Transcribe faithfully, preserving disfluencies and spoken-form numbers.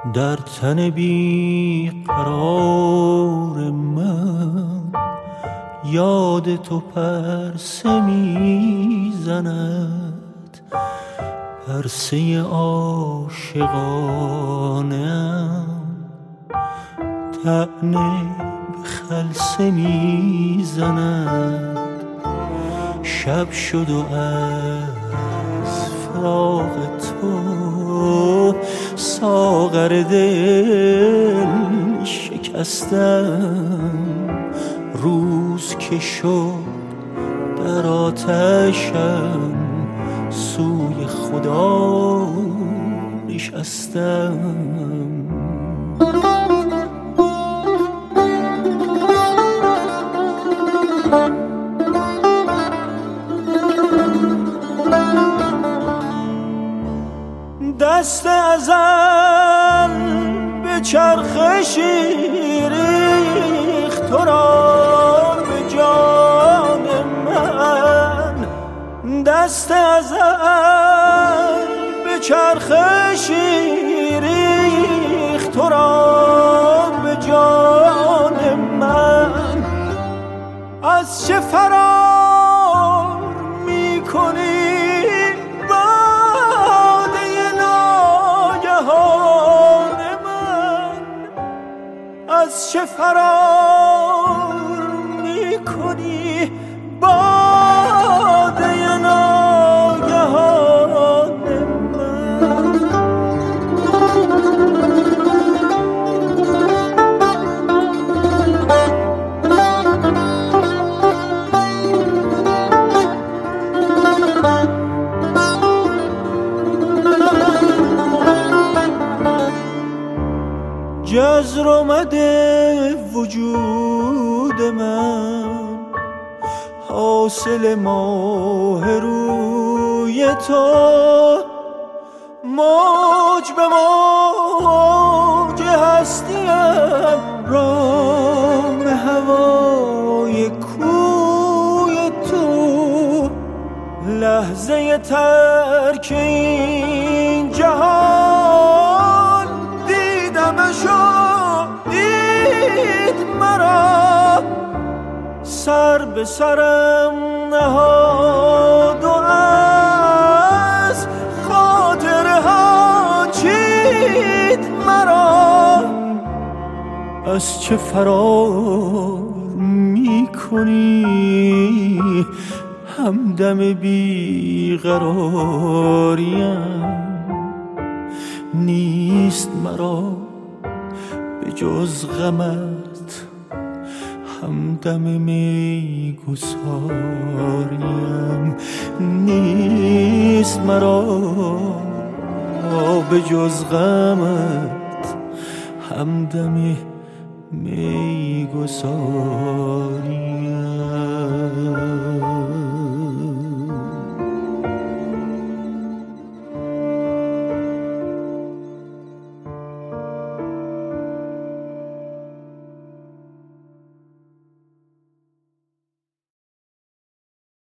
در تن بی قرار من یاد تو پرسه میزند، پرسه عاشقانه‌ام طعنه به خلسه میزند. شب شد و از فراق تو ساغر دل شکستم، روز که شد در آتشم سوی خدا نشستم. دست ازل به چرخشی ریخت تو را به جان من، دست ازل به چرخشی ریخت تو را به جان من. از چه فرار میکنی از چه فرار میکنی باده ناگهان من؟ جزر اومده وجود من، حاصل ماه روی تو، موج به موج هستیم، رام هوای کوی تو، لحظه ترک این جهان دیدمشو دید مرا، سر به سرم نهاد و از خاطره ها چید مرا. از چه فرار میکنی همدم بیقراریم؟ نیست مرا به جز غمت همدم میگساریم، نیست مرا به جز غمت همدم میگساریم.